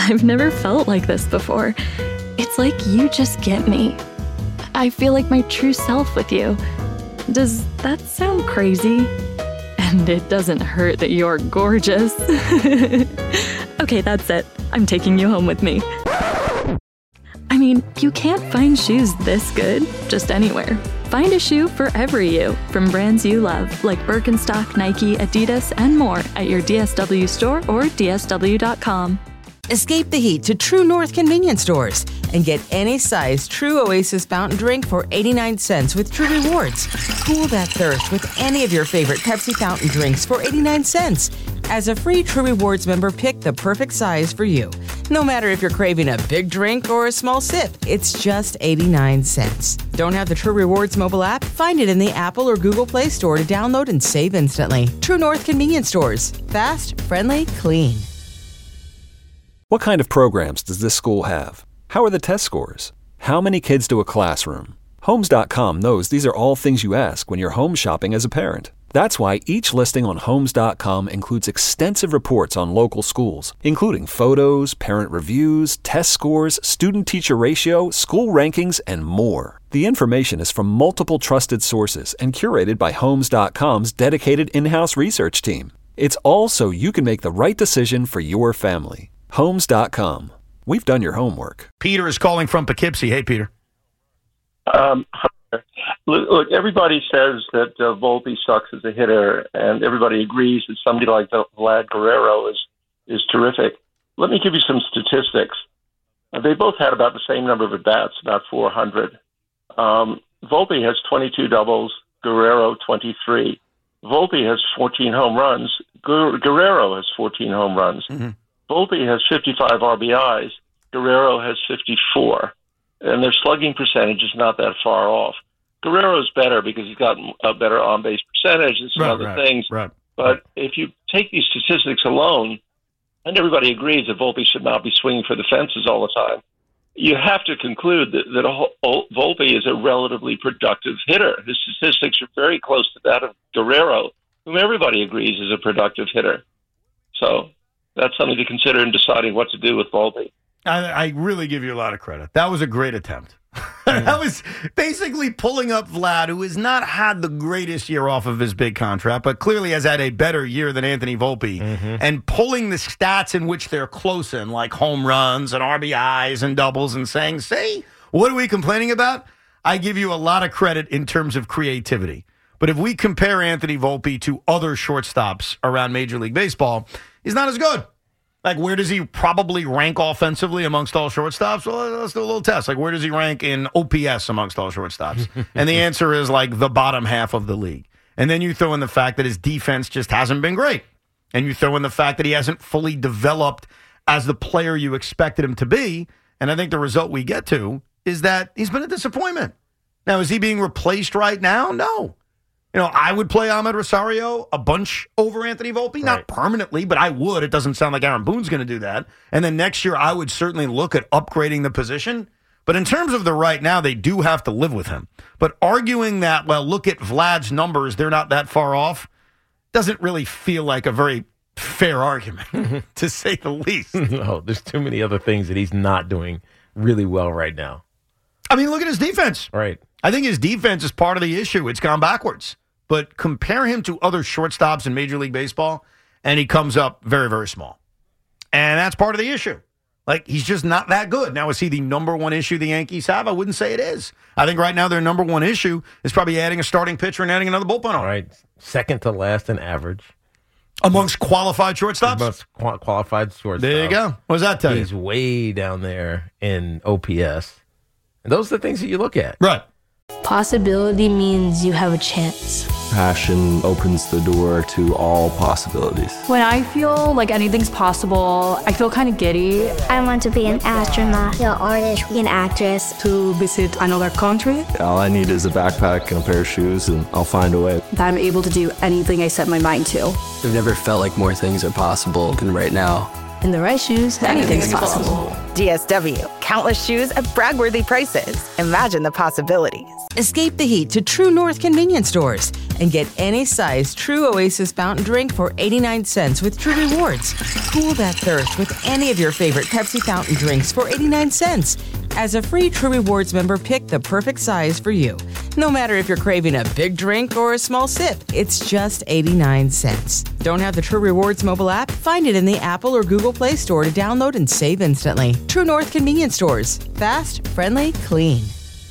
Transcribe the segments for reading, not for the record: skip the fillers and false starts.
I've never felt like this before. It's like you just get me. I feel like my true self with you. Does that sound crazy? And it doesn't hurt that you're gorgeous. Okay, that's it. I'm taking you home with me. I mean, you can't find shoes this good just anywhere. Find a shoe for every you from brands you love, like Birkenstock, Nike, Adidas, and more at your DSW store or DSW.com. Escape the heat to True North convenience stores and get any size True Oasis fountain drink for 89 cents with True Rewards. Cool that thirst with any of your favorite Pepsi fountain drinks for 89 cents. As a free True Rewards member, pick the perfect size for you. No matter if you're craving a big drink or a small sip, it's just 89 cents. Don't have the True Rewards mobile app? Find it in the Apple or Google Play Store to download and save instantly. True North convenience stores. Fast, friendly, clean. What kind of programs does this school have? How are the test scores? How many kids do a classroom? Homes.com knows these are all things you ask when you're home shopping as a parent. That's why each listing on Homes.com includes extensive reports on local schools, including photos, parent reviews, test scores, student-teacher ratio, school rankings, and more. The information is from multiple trusted sources and curated by Homes.com's dedicated in-house research team. It's all so you can make the right decision for your family. Homes.com. We've done your homework. Peter is calling from Poughkeepsie. Hey, Peter. Look, everybody says that Volpe sucks as a hitter, and everybody agrees that somebody like Vlad Guerrero is terrific. Let me give you some statistics. They both had about the same number of at-bats, about 400. Volpe has 22 doubles, Guerrero 23. Volpe has 14 home runs. Guerrero has 14 home runs. Mm-hmm. Volpe has 55 RBIs. Guerrero has 54. And their slugging percentage is not that far off. Guerrero's better because he's got a better on-base percentage and some other things. Right. But if you take these statistics alone, and everybody agrees that Volpe should not be swinging for the fences all the time, you have to conclude that Volpe is a relatively productive hitter. His statistics are very close to that of Guerrero, whom everybody agrees is a productive hitter. So that's something to consider in deciding what to do with Volpe. I really give you a lot of credit. That was a great attempt. That was basically pulling up Vlad, who has not had the greatest year off of his big contract, but clearly has had a better year than Anthony Volpe, and pulling the stats in which they're close in, like home runs and RBIs and doubles, and saying, see, what are we complaining about? I give you a lot of credit in terms of creativity. But if we compare Anthony Volpe to other shortstops around Major League Baseball, he's not as good. Like, where does he probably rank offensively amongst all shortstops? Well, let's do a little test. Like, where does he rank in OPS amongst all shortstops? And the answer is, like, the bottom half of the league. And then you throw in the fact that his defense just hasn't been great. And you throw in the fact that he hasn't fully developed as the player you expected him to be. And I think the result we get to is that he's been a disappointment. Now, is he being replaced right now? No. You know, I would play Ahmed Rosario a bunch over Anthony Volpe. Right. Not permanently, but I would. It doesn't sound like Aaron Boone's going to do that. And then next year, I would certainly look at upgrading the position. But in terms of the right now, they do have to live with him. But arguing that, well, look at Vlad's numbers, they're not that far off, doesn't really feel like a very fair argument, to say the least. No, there's too many other things that he's not doing really well right now. I mean, look at his defense. Right. I think his defense is part of the issue. It's gone backwards. But compare him to other shortstops in Major League Baseball, and he comes up very, very small. And that's part of the issue. Like, he's just not that good. Now, is he the number one issue the Yankees have? I wouldn't say it is. I think right now their number one issue is probably adding a starting pitcher and adding another bullpen on. Right. Second to last in average. Amongst qualified shortstops? Amongst qualified shortstops. There you go. What does that tell you? He's way down there in OPS. And those are the things that you look at. Right. Possibility means you have a chance. Passion opens the door to all possibilities. When I feel like anything's possible, I feel kind of giddy. I want to be an astronaut, an artist, an actress. To visit another country. All I need is a backpack and a pair of shoes, and I'll find a way. That I'm able to do anything I set my mind to. I've never felt like more things are possible than right now. In the right shoes, anything's possible. DSW. Countless shoes at brag-worthy prices. Imagine the possibilities. Escape the heat to True North convenience stores and get any size True Oasis fountain drink for 89 cents with True Rewards. Cool that thirst with any of your favorite Pepsi fountain drinks for 89 cents. As a free True Rewards member, pick the perfect size for you. No matter if you're craving a big drink or a small sip, it's just 89 cents. Don't have the True Rewards mobile app? Find it in the Apple or Google Play Store to download and save instantly. True North convenience stores. Fast, friendly, clean.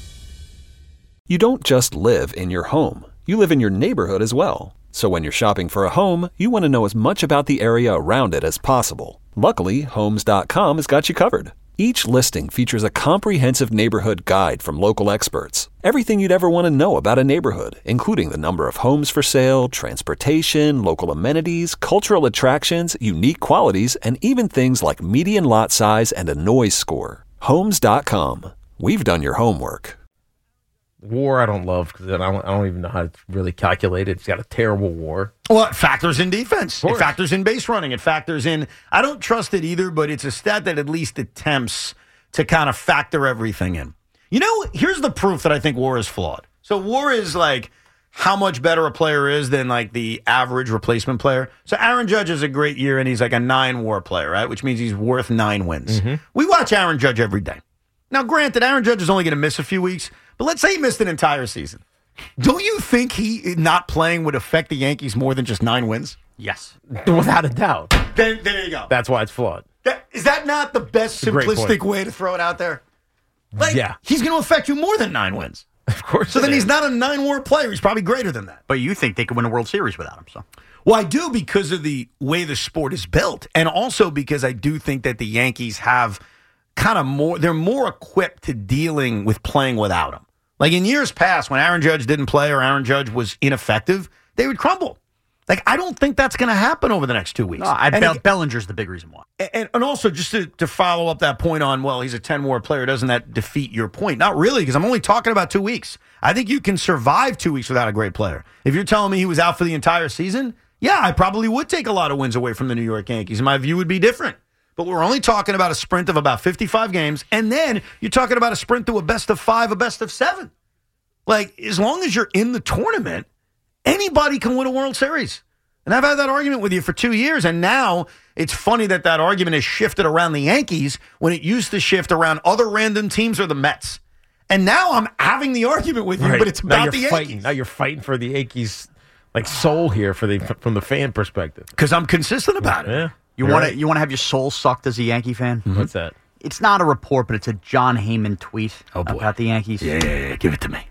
You don't just live in your home. You live in your neighborhood as well. So when you're shopping for a home, you want to know as much about the area around it as possible. Luckily, Homes.com has got you covered. Each listing features a comprehensive neighborhood guide from local experts. Everything you'd ever want to know about a neighborhood, including the number of homes for sale, transportation, local amenities, cultural attractions, unique qualities, and even things like median lot size and a noise score. Homes.com. We've done your homework. WAR I don't love because I don't even know how to really calculate it. It's got a terrible WAR. Well, it factors in defense. It factors in base running. It factors in, I don't trust it either, but it's a stat that at least attempts to kind of factor everything in. You know, here's the proof that I think WAR is flawed. So WAR is like how much better a player is than like the average replacement player. So Aaron Judge has a great year and he's like a 9 WAR player, right? Which means he's worth 9 wins. Mm-hmm. We watch Aaron Judge every day. Now, granted, Aaron Judge is only going to miss a few weeks, but let's say he missed an entire season. Don't you think he not playing would affect the Yankees more than just 9 wins? Yes. Without a doubt. Then there you go. That's why it's flawed. Is that not the best simplistic way to throw it out there? Like, yeah. He's going to affect you more than 9 wins. Of course. So then he's not a 9 WAR player. He's probably greater than that. But you think they could win a World Series without him, so. Well, I do because of the way the sport is built. And also because I do think that the Yankees have kind of more, they're more equipped to dealing with playing without him. Like in years past, when Aaron Judge didn't play or Aaron Judge was ineffective, they would crumble. Like, I don't think that's going to happen over the next 2 weeks. No, Bellinger's the big reason why. And also, just to follow up that point on, well, he's a 10 WAR player, doesn't that defeat your point? Not really, because I'm only talking about 2 weeks. I think you can survive 2 weeks without a great player. If you're telling me he was out for the entire season, yeah, I probably would take a lot of wins away from the New York Yankees. My view would be different. But we're only talking about a sprint of about 55 games, and then you're talking about a sprint to a best of 5, a best of 7. Like, as long as you're in the tournament, anybody can win a World Series. And I've had that argument with you for 2 years, and now it's funny that argument has shifted around the Yankees when it used to shift around other random teams or the Mets. And now I'm having the argument with you, but it's about the Yankees. Now you're fighting for the Yankees, like, soul here from the fan perspective. Because I'm consistent about it. Yeah. You want to have your soul sucked as a Yankee fan? Mm-hmm. What's that? It's not a report, but it's a John Heyman tweet about the Yankees. Yeah. Give it to me.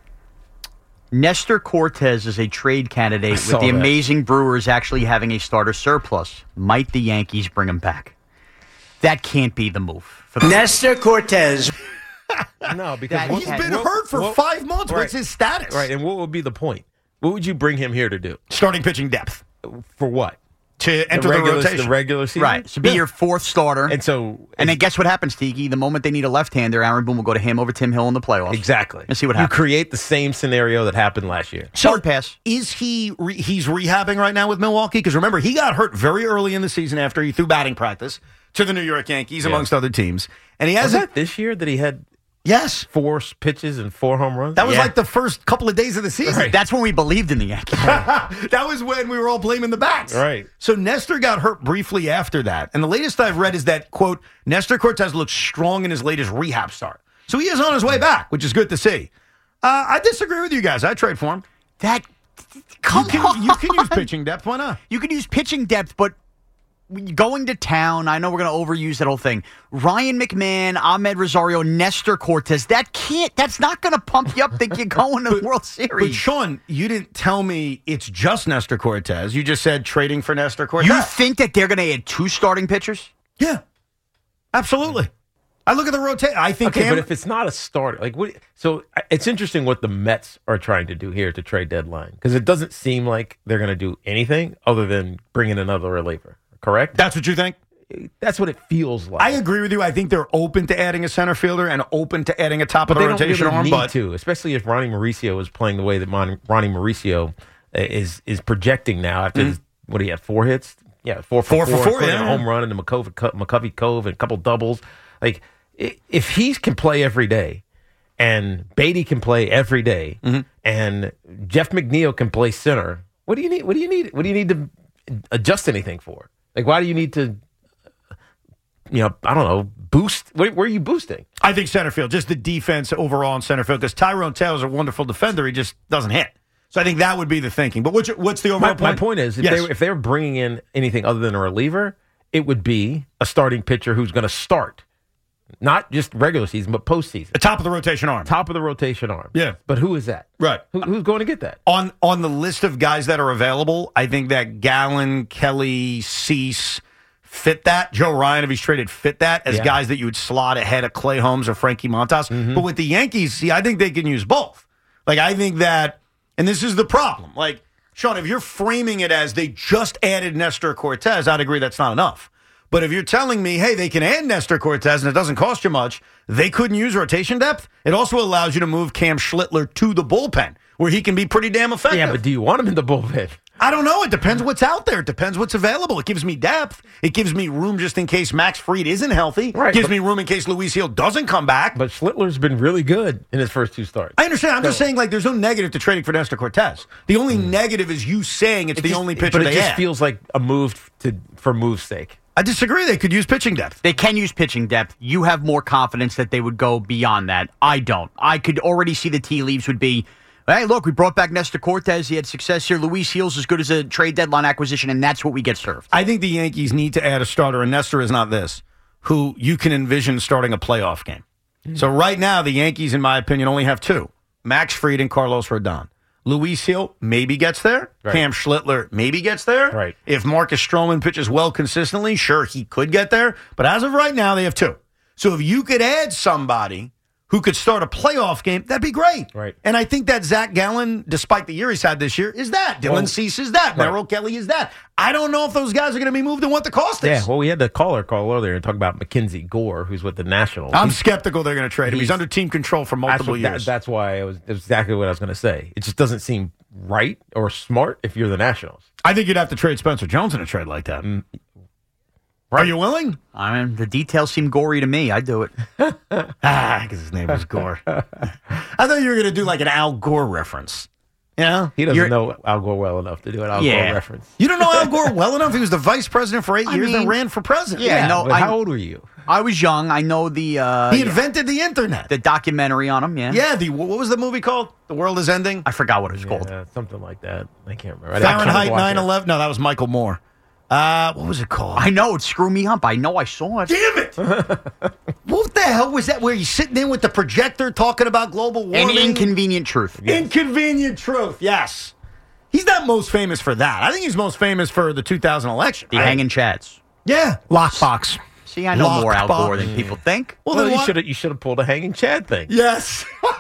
Nestor Cortez is a trade candidate with the amazing Brewers actually having a starter surplus. Might the Yankees bring him back? That can't be the move. For the Nestor Cortez. No, because he's been hurt for 5 months. Right. What's his status? Right, and what would be the point? What would you bring him here to do? Starting pitching depth. For what? To enter the rotation. The regular season? Right. So be your 4th starter. And then guess what happens, Tiki? The moment they need a left-hander, Aaron Boone will go to him over Tim Hill in the playoffs. Exactly. And see what happens. You create the same scenario that happened last year. So is he's rehabbing right now with Milwaukee? Because remember, he got hurt very early in the season after he threw batting practice to the New York Yankees, amongst other teams. And he hasn't. Was that this year that he had... Yes. 4 pitches and 4 home runs? That was like the first couple of days of the season. Right. That's when we believed in the Yankees. That was when we were all blaming the bats. Right. So Nestor got hurt briefly after that. And the latest I've read is that, quote, Nestor Cortez looks strong in his latest rehab start. So he is on his way back, which is good to see. I disagree with you guys. I'd trade for him. Come on. You can use pitching depth. Why not? You can use pitching depth, but going to town, I know we're going to overuse that whole thing. Ryan McMahon, Ahmed Rosario, Nestor Cortez, that's not going to pump you up that you're going to the World Series. But Sean, you didn't tell me it's just Nestor Cortez. You just said trading for Nestor Cortez. You think that they're going to add 2 starting pitchers? Yeah. Absolutely. I look at the rotation. I think but if it's not a starter, so it's interesting what the Mets are trying to do here to trade deadline, because it doesn't seem like they're going to do anything other than bring in another reliever. Correct? That's what you think? That's what it feels like. I agree with you. I think they're open to adding a center fielder and open to adding a top of the rotation arm. But to, especially if Ronnie Mauricio is playing the way that Ronnie Mauricio is projecting now after what he had 4 hits Yeah, 4 for 4, yeah. a home run in the McCovey Cove and a couple doubles. Like, if he can play every day, and Beatty can play every day, and Jeff McNeil can play center, what do you need? What do you need to adjust anything for? Like, why do you need to, I don't know, boost? Where are you boosting? I think center field, just the defense overall in center field, because Tyrone Taylor's a wonderful defender. He just doesn't hit. So I think that would be the thinking. But what's the overall point? My point is, if they were bringing in anything other than a reliever, it would be a starting pitcher who's going to start. Not just regular season, but postseason. The top of the rotation arm. Top of the rotation arm. Yeah. But who is that? Right. Who's going to get that? On the list of guys that are available, I think that Gallen, Kelly, Cease fit that. Joe Ryan, if he's traded, fit that as guys that you would slot ahead of Clay Holmes or Frankie Montas. But with the Yankees, I think they can use both. Like, I think that, and this is the problem. Like, Sean, if you're framing it as they just added Nestor Cortez, I'd agree that's not enough. But if you're telling me, hey, they can add Nestor Cortez and it doesn't cost you much, they couldn't use rotation depth, it also allows you to move Cam Schlittler to the bullpen, where he can be pretty damn effective. Yeah, but do you want him in the bullpen? I don't know. It depends what's out there. It depends what's available. It gives me depth. It gives me room just in case Max Fried isn't healthy. Right, it gives me room in case Luis Gil doesn't come back. But Schlittler's been really good in his first 2 starts. I understand. I'm just saying, like, there's no negative to trading for Nestor Cortez. The only negative is you saying it's the only pitcher but it they just have. feels like a move for move's sake. I disagree. They could use pitching depth. They can use pitching depth. You have more confidence that they would go beyond that. I don't. I could already see the tea leaves would be, hey, look, we brought back Nestor Cortez. He had success here. Luis Gil's as good as a trade deadline acquisition, and that's what we get served. I think the Yankees need to add a starter, and Nestor is not this, who you can envision starting a playoff game. So right now, the Yankees, in my opinion, only have 2. Max Fried and Carlos Rodon. Luis Gil maybe gets there. Right. Cam Schlittler maybe gets there. Right. If Marcus Stroman pitches well consistently, sure, he could get there. But as of right now, they have 2. So if you could add somebody who could start a playoff game, that'd be great. Right. And I think that Zach Gallen, despite the year he's had this year, is that. Dylan Cease is that. Right. Merrill Kelly is that. I don't know if those guys are going to be moved and what the cost is. Yeah, well, we had the caller call earlier and talk about Mackenzie Gore, who's with the Nationals. I'm skeptical they're going to trade him. He's under team control for multiple years. That's why that's exactly what I was going to say. It just doesn't seem right or smart if you're the Nationals. I think you'd have to trade Spencer Jones in a trade like that. Are you willing? I mean, the details seem gory to me. I'd do it. Because his name was Gore. I thought you were going to do like an Al Gore reference. Yeah, he doesn't know Al Gore well enough to do an Al Gore reference. You don't know Al Gore well enough? He was the vice president for 8 years and ran for president. Yeah, no. How old were you? I was young. I know the. He invented the internet. The documentary on him. Yeah. Yeah. What was the movie called? The World Is Ending. I forgot what it was called. Something like that. I can't remember. Fahrenheit 9/11. No, that was Michael Moore. What was it called? I know, it screwed me up. I know I saw it. Damn it! What the hell was that? Where he's sitting in with the projector talking about global warming? An Inconvenient Truth. Yes. Inconvenient Truth. Yes. He's not most famous for that. I think he's most famous for the 2000 election. The hanging chads. Yeah. Lockbox. See, I know more Al Gore than people think. Well, then you should have pulled a hanging Chad thing. Yes.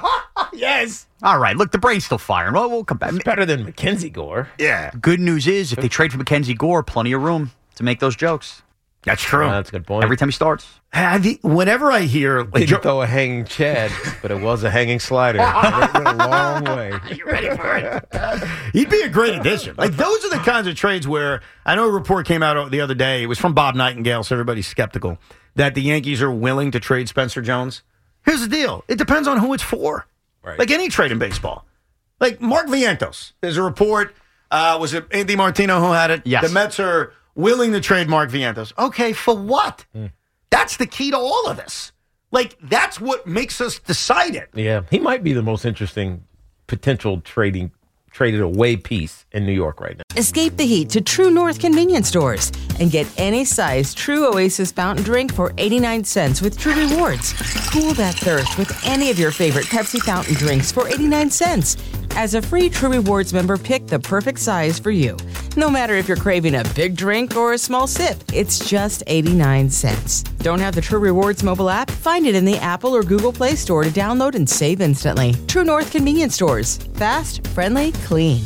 Yes. All right. Look, the brain's still firing. Well, we'll come back. It's better than Mackenzie Gore. Yeah. Good news is, if they trade for Mackenzie Gore, plenty of room to make those jokes. That's true. That's a good point. Every time he starts. Whenever I hear... Didn't throw a hanging Chad, but it was a hanging slider. It went a long way. You ready for it? He'd be a great addition. Like, those are the kinds of trades where... I know a report came out the other day. It was from Bob Nightingale, so everybody's skeptical, that the Yankees are willing to trade Spencer Jones. Here's the deal. It depends on who it's for. Right. Like any trade in baseball. Like Mark Vientos. There's a report. Was it Andy Martino who had it? Yes. The Mets are willing to trade Mark Vientos. Okay, for what? That's the key to all of this. Like, that's what makes us decide it. Yeah, he might be the most interesting potential traded away piece in New York right now. Escape the heat to True North convenience stores and get any size True Oasis fountain drink for 89 cents with True Rewards. Cool that thirst with any of your favorite Pepsi fountain drinks for 89 cents. As a free True Rewards member, pick the perfect size for you. No matter if you're craving a big drink or a small sip, it's just 89 cents. Don't have the True Rewards mobile app? Find it in the Apple or Google Play Store to download and save instantly. True North convenience stores. Fast, friendly, clean.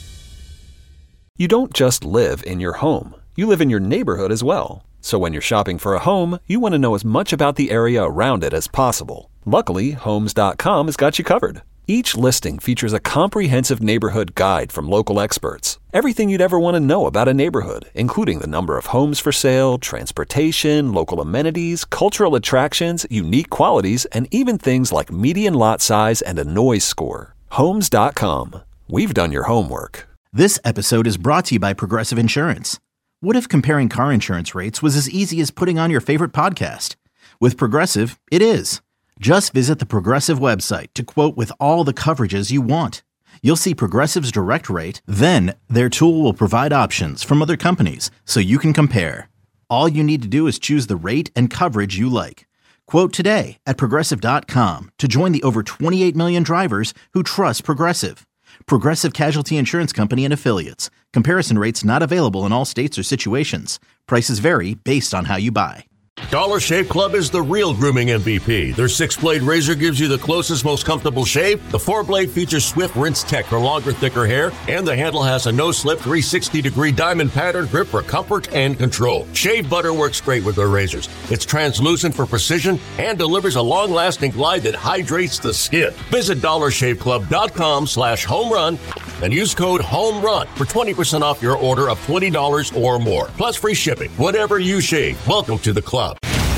You don't just live in your home. You live in your neighborhood as well. So when you're shopping for a home, you want to know as much about the area around it as possible. Luckily, Homes.com has got you covered. Each listing features a comprehensive neighborhood guide from local experts. Everything you'd ever want to know about a neighborhood, including the number of homes for sale, transportation, local amenities, cultural attractions, unique qualities, and even things like median lot size and a noise score. Homes.com. We've done your homework. This episode is brought to you by Progressive Insurance. What if comparing car insurance rates was as easy as putting on your favorite podcast? With Progressive, it is. Just visit the Progressive website to quote with all the coverages you want. You'll see Progressive's direct rate, then their tool will provide options from other companies so you can compare. All you need to do is choose the rate and coverage you like. Quote today at Progressive.com to join the over 28 million drivers who trust Progressive. Progressive Casualty Insurance Company and Affiliates. Comparison rates not available in all states or situations. Prices vary based on how you buy. Dollar Shave Club is the real grooming MVP. Their 6-blade razor gives you the closest, most comfortable shave. The 4-blade features Swift Rinse Tech for longer, thicker hair. And the handle has a no-slip 360-degree diamond pattern grip for comfort and control. Shave butter works great with their razors. It's translucent for precision and delivers a long-lasting glide that hydrates the skin. Visit DollarShaveClub.com/homerun and use code HOMERUN for 20% off your order of $20 or more. Plus free shipping. Whatever you shave, welcome to the club.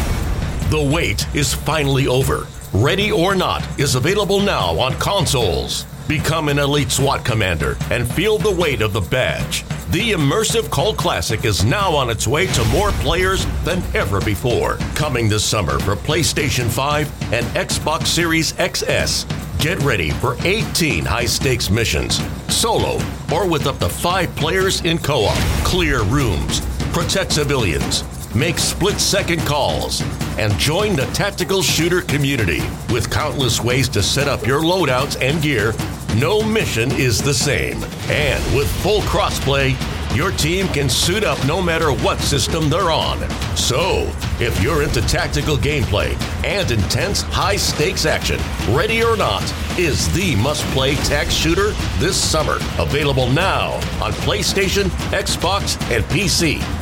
The wait is finally over. Ready or Not is available now on consoles. Become an elite SWAT commander and feel the weight of the badge. The immersive cult classic is now on its way to more players than ever before. Coming this summer for PlayStation 5 and Xbox Series XS. Get ready for 18 high-stakes missions, solo or with up to 5 players in co-op. Clear rooms, protect civilians, make split-second calls, and join the tactical shooter community. With countless ways to set up your loadouts and gear, no mission is the same. And with full crossplay, your team can suit up no matter what system they're on. So, if you're into tactical gameplay and intense high-stakes action, Ready or Not is the must-play tac shooter this summer. Available now on PlayStation, Xbox, and PC.